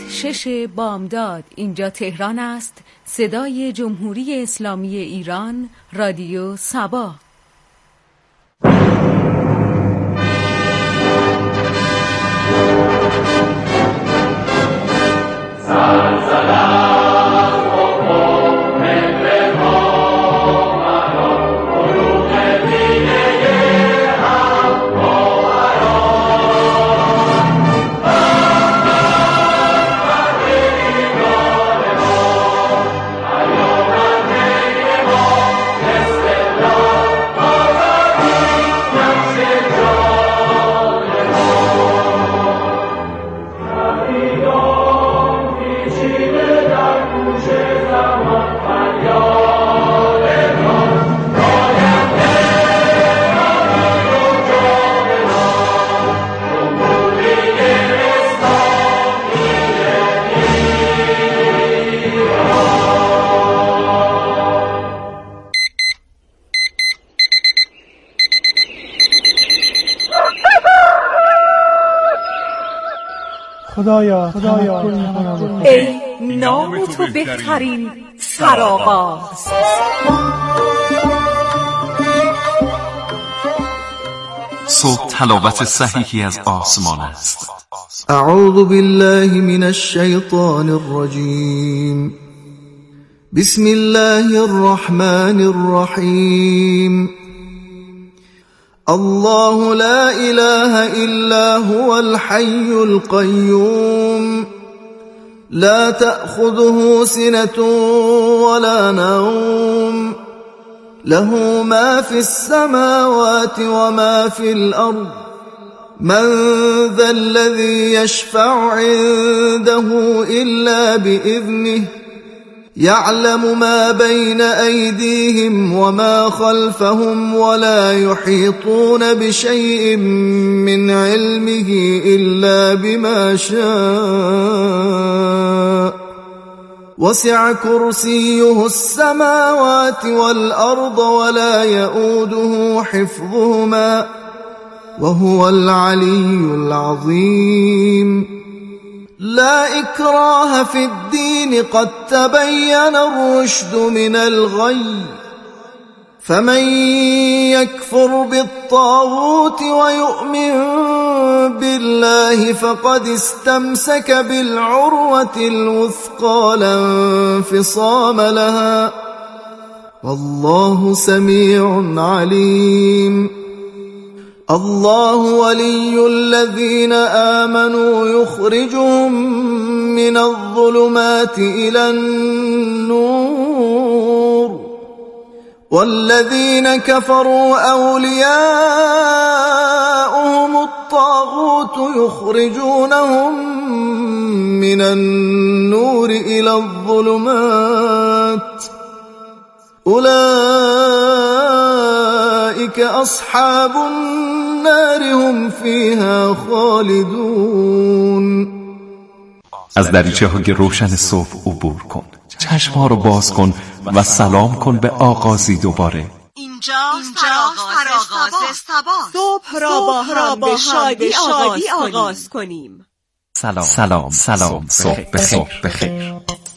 6 بامداد. اینجا تهران است. صدای جمهوری اسلامی ایران، رادیو سبا. خدایا ای نام تو بهترین سرآغاز. صبح تلاوت صحیحی از آسمان است. اعوذ بالله من الشیطان الرجیم. بسم الله الرحمن الرحیم. الله لا إله إلا هو الحي القيوم لا تأخذه سنة ولا نوم له ما في السماوات وما في الأرض من ذا الذي يشفع عنده إلا بإذنه يعلم ما بين أيديهم وما خلفهم ولا يحيطون بشيء من علمه إلا بما شاء وسع كرسيه السماوات والأرض ولا يؤوده حفظهما وهو العلي العظيم. لا إكراه في الدين قد تبين الرشد من الغي فمن يكفر بالطاغوت ويؤمن بالله فقد استمسك بالعروة الوثقى لا انفصام لها والله سميع عليم. الله ولي الذين آمنوا يخرجهم من الظلمات إلى النور والذين كفروا أولياؤهم الطاغوت يخرجونهم من النور إلى الظلمات أولئك أصحاب النار هم فيها خالدون. از دریچه‌های روشن صبح عبور کن، چشم‌ها رو باز کن و سلام کن به آغازی دوباره. اینجا فراغاز سبا. صبح را با هم به شادی آغاز کنیم. سلام صبح بخیر.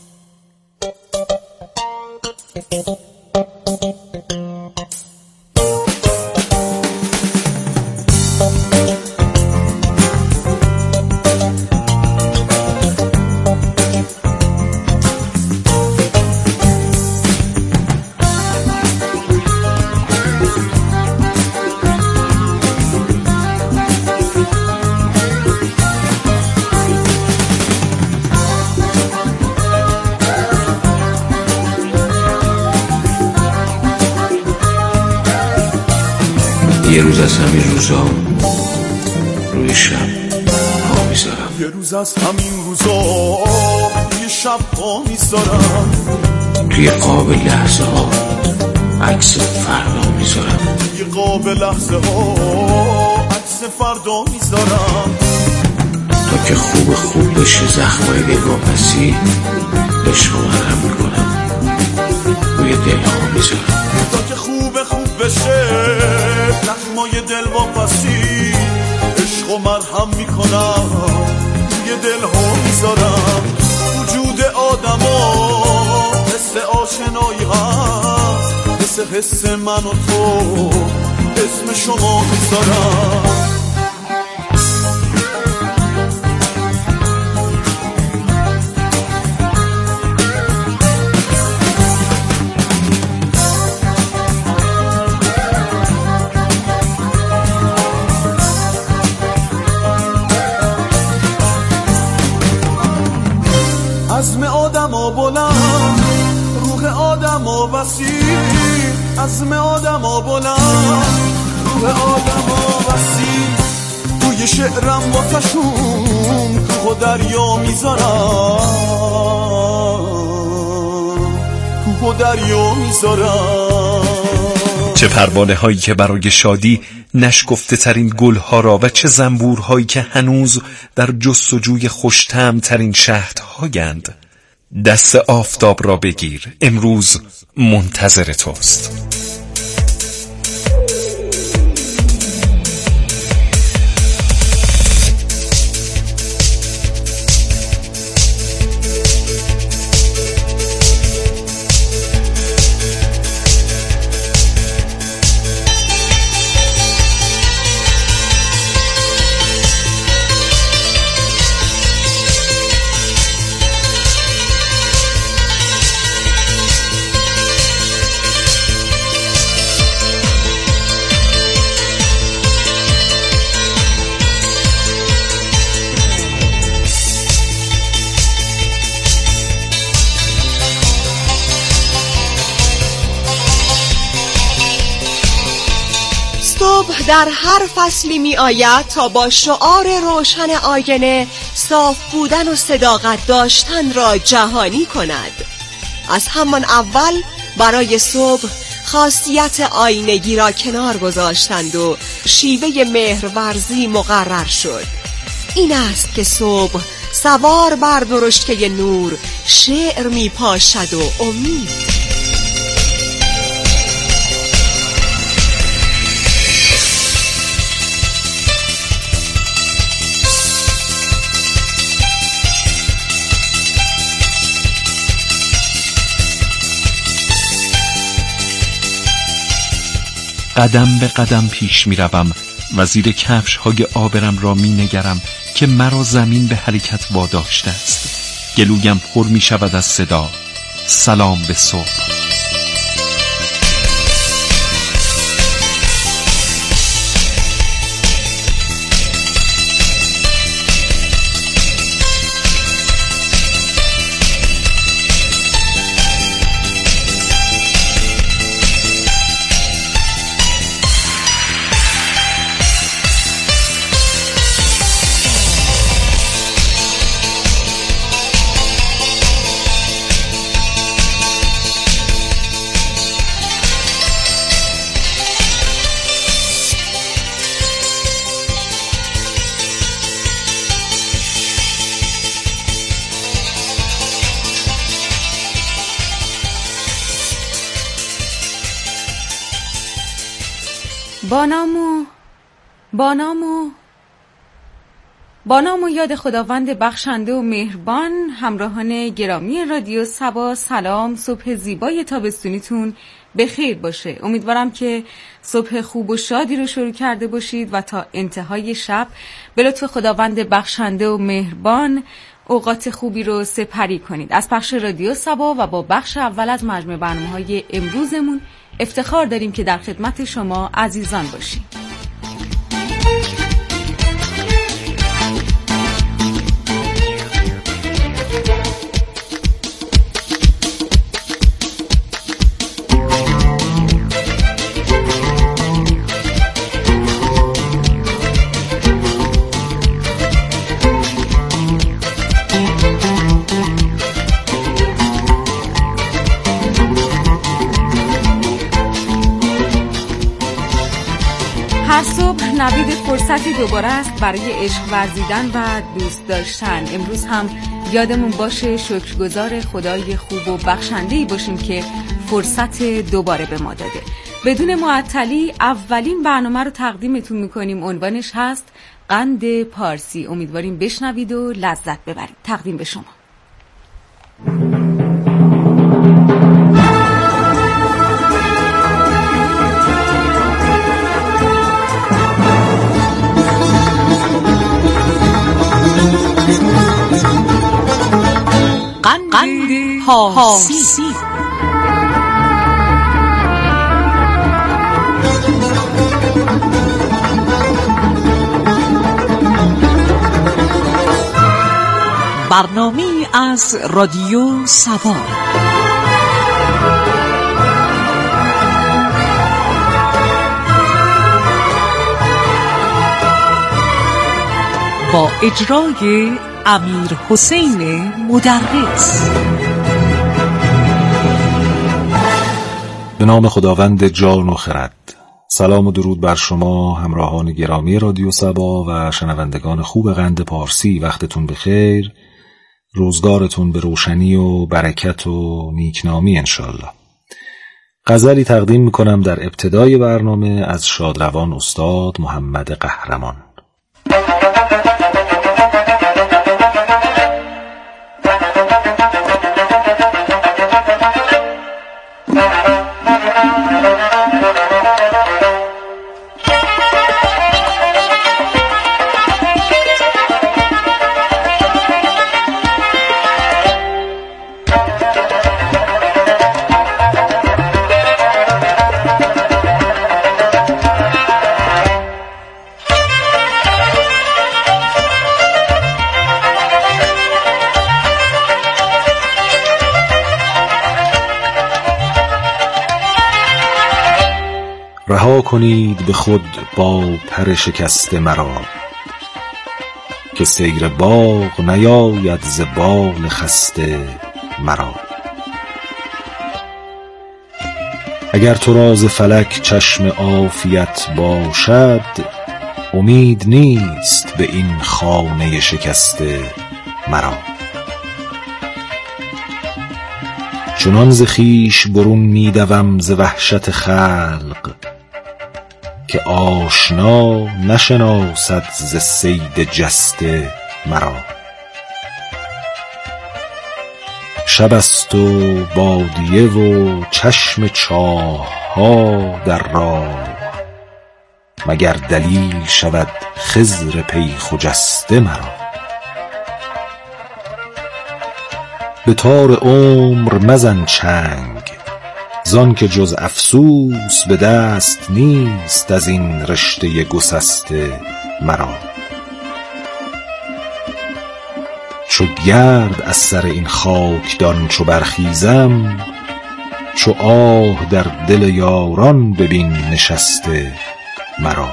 یه روز از همین روزا روی شب پا میذارم. یه روز از همین روزا روی شب پا میذارم. توی قاب لحظه ها عکس فردا میذارم. توی قاب لحظه ها عکس فردا میذارم. تا که خوب بشه زخمای دلواپسی عشق مرهم میکنم روی دلها میذارم. تا که خوب بشه زخمای دلواپسی عشق مرهم میکنم روی دلها میذارم. حس من و تو اسم شما میذارم. عزم آدم‌ها بلند، روح آدم‌ها وسیع. عزم آدم‌ها بلند، روح آدم‌ها وسیع. توی شعرم واسه‌شون کوه و دریا میذارم، کوه و دریا میذارم. چه پروانه هایی که برای شادی نشکفته ترین گل ها را و چه زنبور هایی که هنوز در جستجوی خوش‌طعم ترین شهد هایند. دست آفتاب را بگیر، امروز منتظر توست. صبح در هر فصلی می آید تا با شعار روشن آینه صاف بودن و صداقت داشتن را جهانی کند. از همان اول برای صبح خاصیت آینگی را کنار گذاشتند و شیوه مهرورزی مقرر شد. این است که صبح سوار بر درشکه نور شعر می پاشد و امید. قدم به قدم پیش می روم و زیر کفش های آبرم را می نگرم که مرا زمین به حرکت واداشته است. گلویم پر می شود از صدا. سلام به صبح. با نام و یاد خداوند بخشنده و مهربان. همراهان گرامی رادیو صبا، سلام. صبح زیبای تابستونیتون بخیر باشه. امیدوارم که صبح خوب و شادی رو شروع کرده باشید و تا انتهای شب به لطف خداوند بخشنده و مهربان اوقات خوبی رو سپری کنید. از پخش رادیو صبا و با بخش اول از مجموعه برنامه‌های امروزمون افتخار داریم که در خدمت شما عزیزان باشیم. هر صبح نوید فرصتی دوباره است برای عشق ورزیدن و دوست داشتن. امروز هم یادمون باشه شکرگزار خدای خوب و بخشنده‌ای باشیم که فرصت دوباره به ما داده. بدون معطلی اولین برنامه رو تقدیمتون میکنیم. عنوانش هست قند پارسی. امیدواریم بشنوید و لذت ببرید. تقدیم به شما. قند پارسی. برنامه‌ای از رادیو سبا. با اجرای امیر حسین مدرس. به نام خداوند جان و خرد. سلام و درود بر شما همراهان گرامی رادیو سبا و شنوندگان خوب قند پارسی. وقتتون بخیر، روزگارتون به روشنی و برکت و نیکنامی انشالله. غزلی تقدیم میکنم در ابتدای برنامه از شادروان استاد محمد قهرمان. رها کنید به خود با پر شکسته مرا، که سیر باغ نیاید ز بال خسته مرا. اگر تو را ز فلک چشم عافیت باشد، امید نیست به این خانه شکسته مرا. چنان ز خویش برون میدوم ز وحشت خلق، که آشنا نشناسد ز صید جسته مرا. شب است و بادیه و چشم چاه ها در راه، مگر دلیل شود خضر پی خجسته مرا. به تار عمر مزن چنگ، زان که جز افسوس به دست نیست از این رشته گسسته مرا. چو گرد از سر این خاکدان چو برخیزم، چو آه در دل یاران ببین نشسته مرا.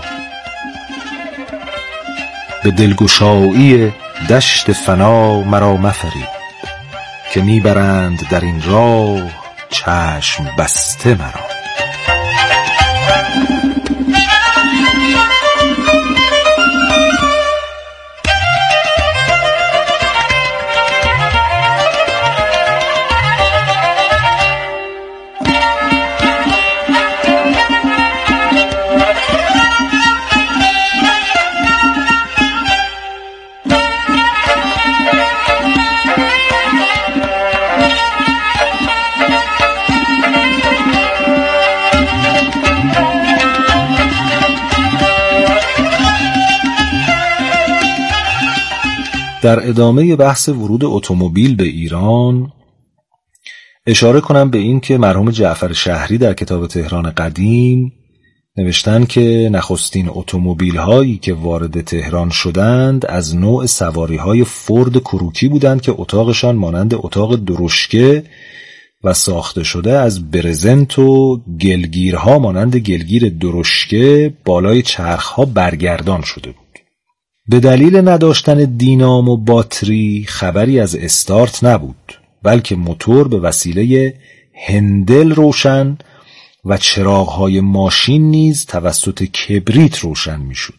به دلگشایی دشت فنا مرا مفریب، که میبرند در این راه چشم بسته مرا. در ادامه بحث ورود اتومبیل به ایران اشاره کنم به این که مرحوم جعفر شهری در کتاب تهران قدیم نوشتن که نخستین اتومبیل هایی که وارد تهران شدند از نوع سواری های فورد کروکی بودند که اتاقشان مانند اتاق درشکه و ساخته شده از برزنت و گلگیرها مانند گلگیر درشکه بالای چرخها برگردان شده بود. به دلیل نداشتن دینام و باتری خبری از استارت نبود، بلکه موتور به وسیله هندل روشن و چراغ‌های ماشین نیز توسط کبریت روشن می‌شد.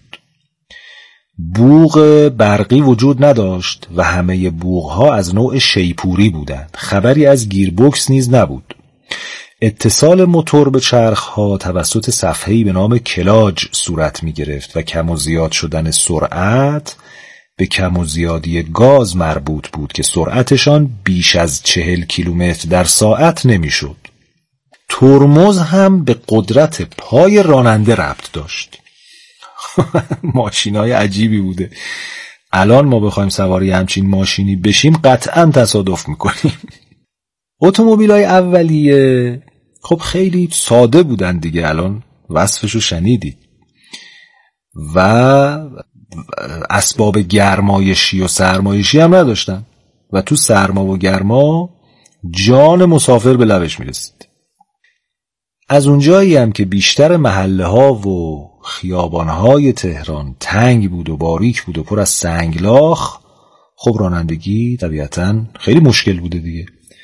بوق برقی وجود نداشت و همه بوق‌ها از نوع شیپوری بودند. خبری از گیربکس نیز نبود. اتصال موتور به چرخ‌ها توسط صفحه‌ای به نام کلاج صورت می‌گرفت و کم و زیاد شدن سرعت به کم و زیادی گاز مربوط بود که سرعتشان بیش از 40 کیلومتر در ساعت نمی‌شد. ترمز هم به قدرت پای راننده ربط داشت. ماشینای عجیبی بوده. الان ما بخوایم سواری همچین ماشینی بشیم قطعا تصادف میکنیم. اتومبیل‌های اولیه خب خیلی ساده بودن دیگه، الان وصفشو شنیدی، و اسباب گرمایشی و سرمایشی هم نداشتن و تو سرما و گرما جان مسافر به لبش میرسید. از اونجایی هم که بیشتر محله ها و خیابان های تهران تنگ بود و باریک بود و پر از سنگلاخ، خب رانندگی طبیعتاً خیلی مشکل بوده دیگه.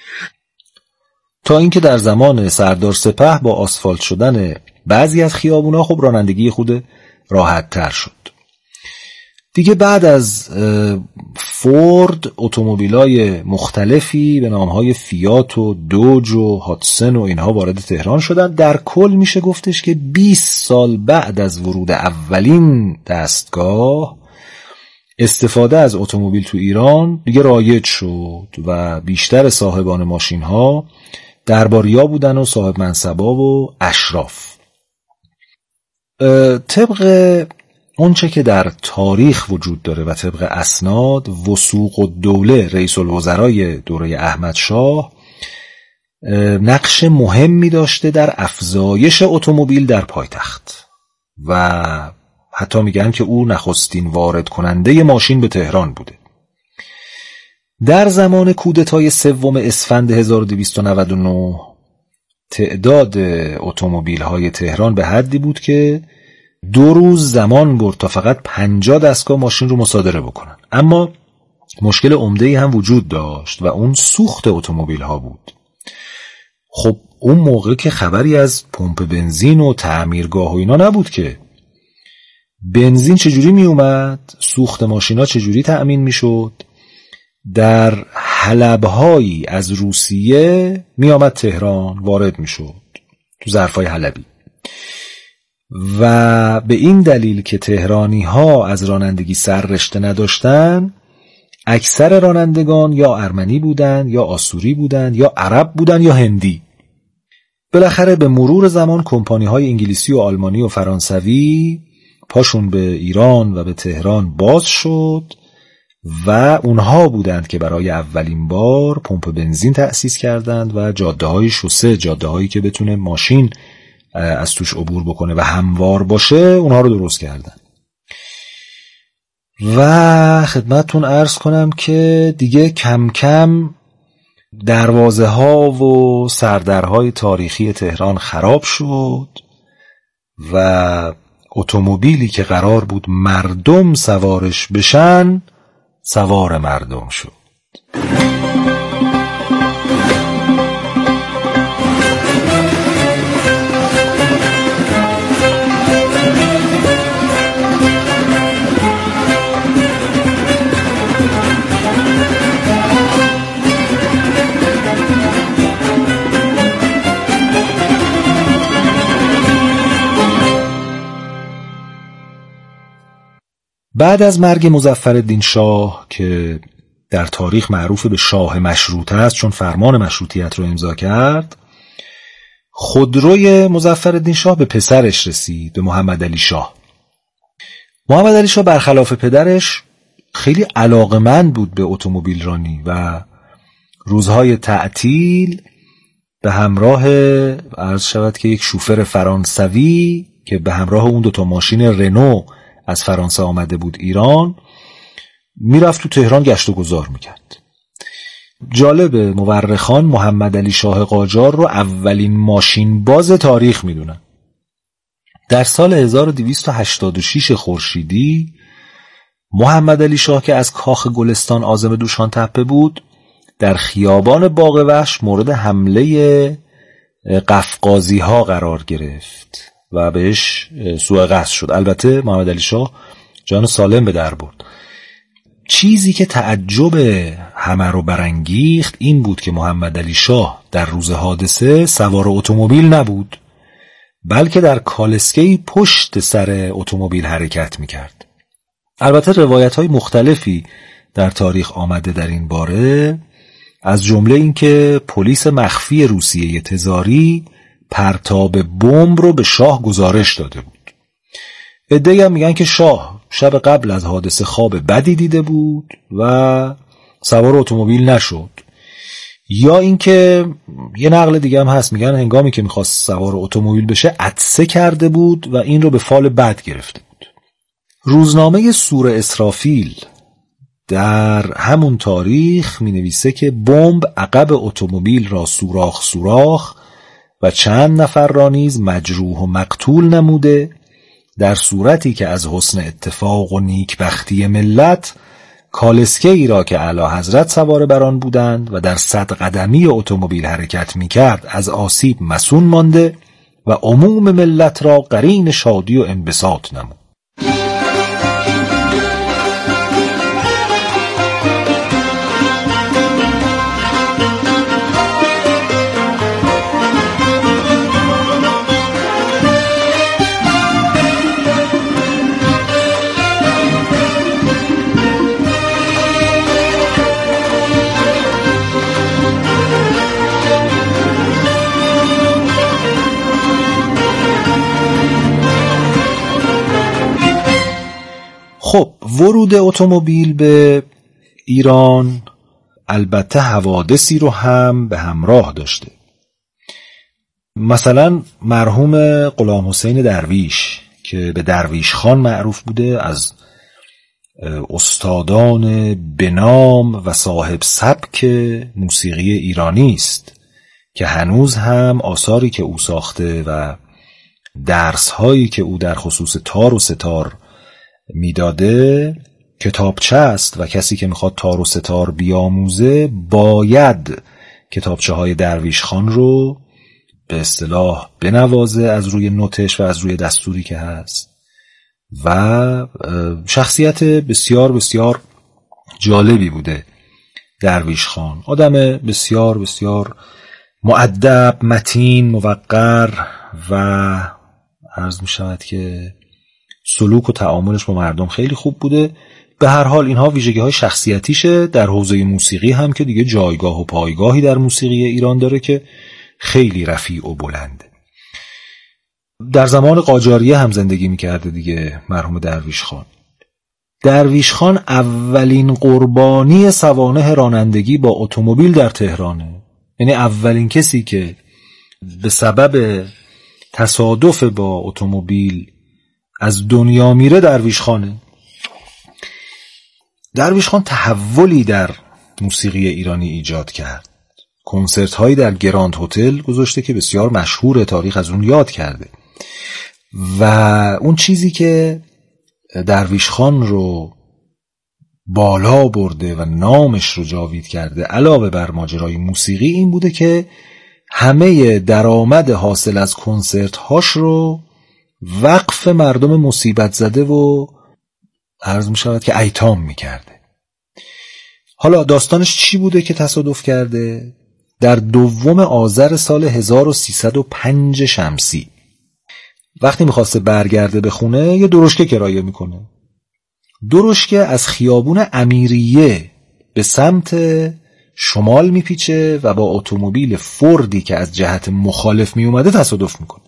تا اینکه در زمان سردار سپه با آسفالت شدن بعضی از خیابونا خب رانندگی خود راحت تر شد دیگه. بعد از فورد اتومبیلای مختلفی به نامهای فیات و دوج و هاتسن و اینها وارد تهران شدن. در کل میشه گفتش که 20 سال بعد از ورود اولین دستگاه استفاده از اتومبیل تو ایران دیگه رایج شد و بیشتر صاحبان ماشین ها درباریا بودن و صاحب منصبا و اشراف. طبق اونچه که در تاریخ وجود داره و طبق اسناد، وثوق الدوله رئیس الوزرای دوره احمد شاه نقش مهمی داشته در افزایش اتومبیل در پایتخت و حتی میگن که او نخستین وارد کننده ماشین به تهران بوده. در زمان کودتای 3 اسفند 1299 تعداد اتومبیل‌های تهران به حدی بود که 2 روز زمان برد تا فقط 50 دستگاه ماشین رو مصادره بکنن. اما مشکل عمده‌ای هم وجود داشت و اون سوخت اتومبیل‌ها بود. خب اون موقع که خبری از پمپ بنزین و تعمیرگاه و اینا نبود که. بنزین چجوری می اومد؟ سوخت ماشینا چجوری تأمین می شد؟ در حلب‌هایی از روسیه می آمد تهران، وارد می شد تو ظرفای حلبی. و به این دلیل که تهرانی ها از رانندگی سررشته نداشتن، اکثر رانندگان یا ارمنی بودن یا آسوری بودن یا عرب بودن یا هندی. بالاخره به مرور زمان کمپانی های انگلیسی و آلمانی و فرانسوی پاشون به ایران و به تهران باز شد و اونها بودند که برای اولین بار پمپ بنزین تأسیس کردند و جاده های شوسه، جاده هایی که بتونه ماشین از توش عبور بکنه و هموار باشه، اونها رو درست کردن. و خدمتتون عرض کنم که دیگه کم کم دروازه ها و سردرهای تاریخی تهران خراب شد و اتومبیلی که قرار بود مردم سوارش بشن سوار مردم شد. بعد از مرگ مظفرالدین شاه که در تاریخ معروف به شاه مشروطه است چون فرمان مشروطیت رو امضا کرد، خودروی مظفرالدین شاه به پسرش رسید، به محمد علی شاه. محمد علی شاه برخلاف پدرش خیلی علاقه‌مند بود به اتومبیل رانی و روزهای تعطیل به همراه عرض شود که یک شوفر فرانسوی که به همراه اون 2 ماشین رنو از فرانسه آمده بود ایران، میرفت تو تهران گشت و گذار میکرد. جالب، مورخان محمد علی شاه قاجار رو اولین ماشین باز تاریخ میدونن. در سال 1286 خورشیدی محمد علی شاه که از کاخ گلستان عازم دوشان تپه بود، در خیابان باغ وحش مورد حمله قفقازی ها قرار گرفت و بهش سوء قصد شد. البته محمد علی شاه جان سالم به در برد. چیزی که تعجب همه رو برانگیخت این بود که محمد علی شاه در روز حادثه سوار اتومبیل نبود، بلکه در کالسکه‌ای پشت سر اتومبیل حرکت میکرد. البته روایت‌های مختلفی در تاریخ آمده در این باره، از جمله این که پلیس مخفی روسیه تزاری پرتاب بمب رو به شاه گزارش داده بود. عده‌ای هم میگن که شاه شب قبل از حادثه خواب بدی دیده بود و سوار اتومبیل نشد، یا اینکه یه نقل دیگه هم هست میگن هنگامی که میخواست سوار اتومبیل بشه عطسه کرده بود و این رو به فال بد گرفته بود. روزنامه سور اسرافیل در همون تاریخ می نویسه که بمب عقب اتومبیل را سوراخ و چند نفر را نیز مجروح و مقتول نموده، در صورتی که از حسن اتفاق و نیکبختی ملت کالسکه ای را که اعلی حضرت سوار بر آن بودند و در 100 قدمی اتومبیل حرکت می کرد از آسیب مصون مانده و عموم ملت را قرین شادی و انبساط نمود. خب ورود اتومبیل به ایران البته حوادثی رو هم به همراه داشته. مثلا مرحوم غلام حسین درویش که به درویش خان معروف بوده، از استادان بنام و صاحب سبک موسیقی ایرانی است که هنوز هم آثاری که او ساخته و درس‌هایی که او در خصوص تار و ستار میداده کتابچه است و کسی که میخواد تار و ستار بیاموزه باید کتابچه های درویش خان رو به اصطلاح بنوازه از روی نوتش و از روی دستوری که هست. و شخصیت بسیار بسیار جالبی بوده درویش خان، آدم بسیار بسیار مؤدب، متین، موقر و عرض می شود که سلوک و تعاملش با مردم خیلی خوب بوده. به هر حال اینها ویژگی های شخصیتیشه. در حوزه موسیقی هم که دیگه جایگاه و پایگاهی در موسیقی ایران داره که خیلی رفیع و بلنده. در زمان قاجاریه هم زندگی میکرده دیگه مرحوم درویش خان. درویش خان اولین قربانی سوانح رانندگی با اتومبیل در تهرانه، یعنی اولین کسی که به سبب تصادف با اتومبیل از دنیا میره درویش خانه. درویش خان تحولی در موسیقی ایرانی ایجاد کرد. کنسرت هایی در گراند هتل گذاشته که بسیار مشهور، تاریخ از اون یاد کرده. و اون چیزی که درویش خان رو بالا برده و نامش رو جاوید کرده علاوه بر ماجرای موسیقی این بوده که همه درآمد حاصل از کنسرت هاش رو وقف مردم مصیبت زده و عرض می شود که ایتام می کرده. حالا داستانش چی بوده که تصادف کرده؟ در 2 آذر سال 1305 شمسی وقتی میخواسته برگرده به خونه یه درشکه کرایه میکنه. درشکه از خیابون امیریه به سمت شمال میپیچه و با اتومبیل فوردی که از جهت مخالف میومده تصادف میکنه.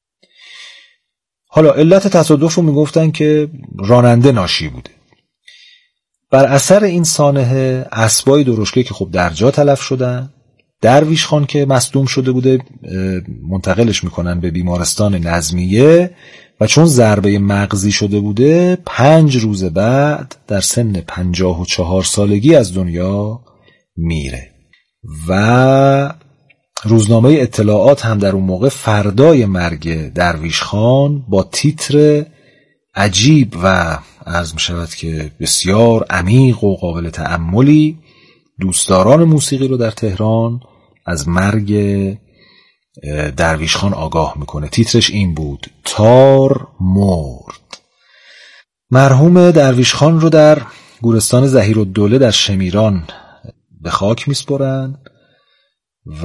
حالا علت تصادف رو میگفتن که راننده ناشی بوده. بر اثر این سانحه اسبای درشکه که خب در جا تلف شدن، درویش خان که مصدوم شده بوده منتقلش میکنن به بیمارستان نظمیه و چون ضربه مغزی شده بوده 5 روز بعد در سن 54 سالگی از دنیا میره. و روزنامه اطلاعات هم در اون موقع فردای مرگ درویش خان با تیتر عجیب و عرض می شود که بسیار عمیق و قابل تأملی دوستداران موسیقی رو در تهران از مرگ درویش خان آگاه میکنه. تیترش این بود: تار مرد. مرحوم درویش خان رو در گورستان ظهیرالدوله در شمیران به خاک میسپرن و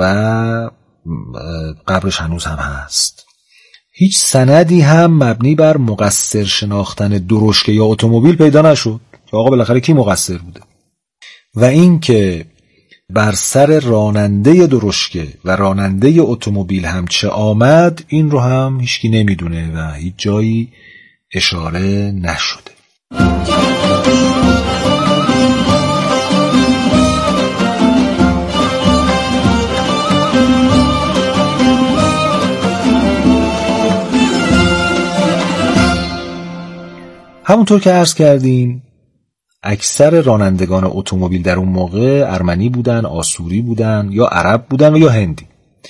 قبرش هنوز هم هست. هیچ سندی هم مبنی بر مقصر شناختن درشکه یا اتومبیل پیدا نشد که آقا بالاخره کی مقصر بوده. و این که بر سر راننده درشکه و راننده اتومبیل هم چه آمد این رو هم هیچکی نمیدونه و هیچ جایی اشاره نشده. همونطور که عرض کردیم اکثر رانندگان اتومبیل در اون موقع ارمنی بودن، آسوری بودن یا عرب بودن و یا هندی.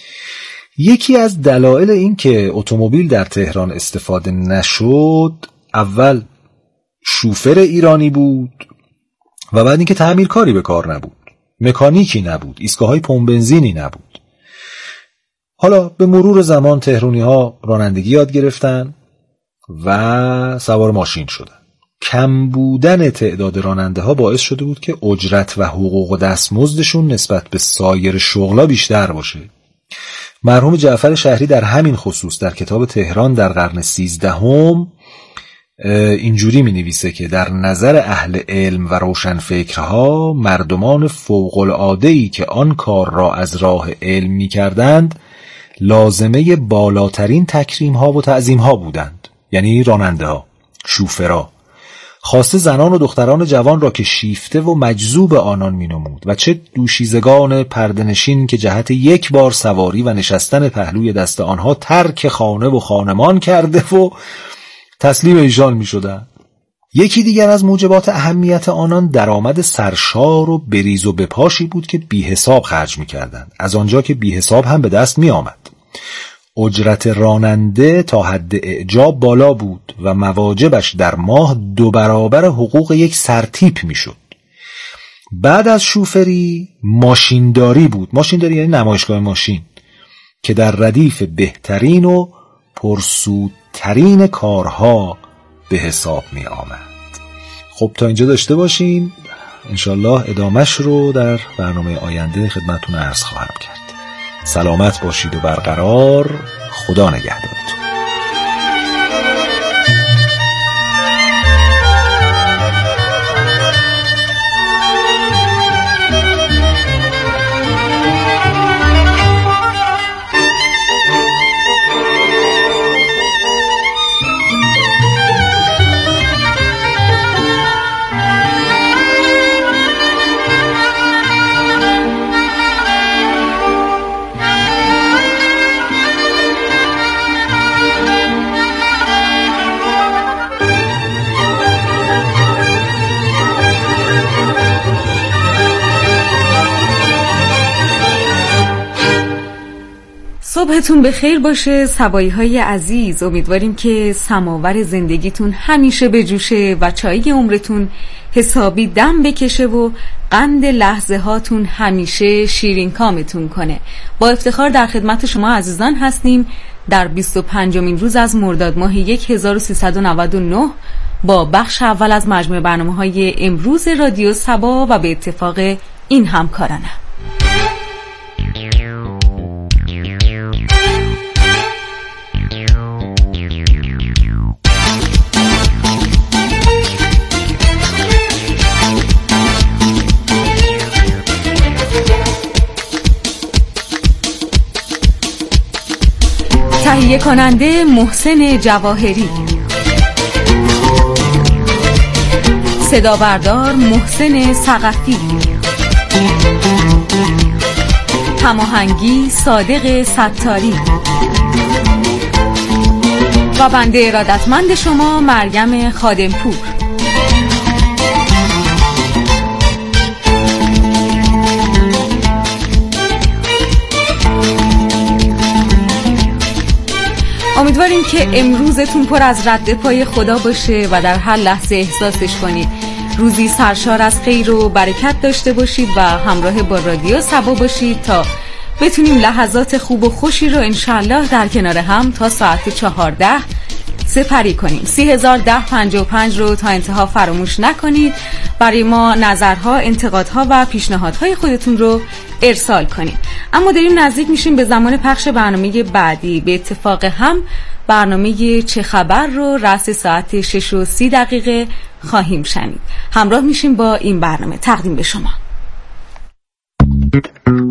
یکی از دلایل این که اتومبیل در تهران استفاده نشد، اول شوفر ایرانی بود و بعد اینکه تعمیرکاری به کار نبود، مکانیکی نبود، ایستگاه‌های پمپ بنزینی نبود. حالا به مرور زمان تهرانی‌ها رانندگی یاد گرفتن و سوار ماشین شدن. کم بودن تعداد راننده ها باعث شده بود که اجرت و حقوق و دستمزدشون نسبت به سایر شغلا بیشتر باشه. مرحوم جعفر شهری در همین خصوص در کتاب تهران در قرن 13 اینجوری می نویسه که در نظر اهل علم و روشنفکرها مردمان فوق العاده‌ای که آن کار را از راه علم می کردند لازمه بالاترین تکریم ها و تعظیم ها بودند، یعنی راننده ها، شوفرها. خاصه زنان و دختران جوان را که شیفته و مجذوب آنان می نمود و چه دوشیزگان پرده‌نشین که جهت یک بار سواری و نشستن پهلوی دست آنها ترک خانه و خانمان کرده و تسلیم ایشان می شدند. یکی دیگر از موجبات اهمیت آنان درآمد سرشار و بریز و بپاشی بود که بی حساب خرج می کردند، از آنجا که بی حساب هم به دست می آمد. اجرت راننده تا حد اعجاب بالا بود و مواجبش در ماه 2 برابر حقوق یک سرتیپ می شد. بعد از شوفری ماشینداری بود. ماشینداری یعنی نمایشگاه ماشین که در ردیف بهترین و پرسودترین کارها به حساب می آمد. خب تا اینجا داشته باشین، انشالله ادامش رو در برنامه آینده خدمتتون عرض خواهم کرد. سلامت باشید و برقرار. خدا نگهدارتون. صبحتون بخیر باشه سبایی های عزیز. امیدواریم که سماور زندگیتون همیشه بجوشه و چایی عمرتون حسابی دم بکشه و قند لحظه هاتون همیشه شیرین کامتون کنه. با افتخار در خدمت شما عزیزان هستیم در 25مین روز از مرداد ماه 1399 با بخش اول از مجموعه برنامه‌های امروز رادیو صبا و به اتفاق این همکارانه. تهیه کننده محسن جواهری، صدا بردار محسن ثقفی، هماهنگی صادق ستاری و بنده ارادتمند شما مریم خادمپور. امیدواریم که امروزتون پر از رد پای خدا باشه و در هر لحظه احساسش کنید. روزی سرشار از خیر و برکت داشته باشید و همراه با رادیو صبا باشید تا بتونیم لحظات خوب و خوشی رو انشالله در کنار هم تا ساعت 14 سپری کنیم. 301055 رو تا انتها فراموش نکنید. برای ما نظرها، انتقادها و پیشنهادهای خودتون رو ارسال کنید. اما داریم نزدیک میشیم به زمان پخش برنامه بعدی. به اتفاق هم برنامه چه خبر رو رأس ساعت 6:30 خواهیم شنید. همراه میشیم با این برنامه. تقدیم به شما.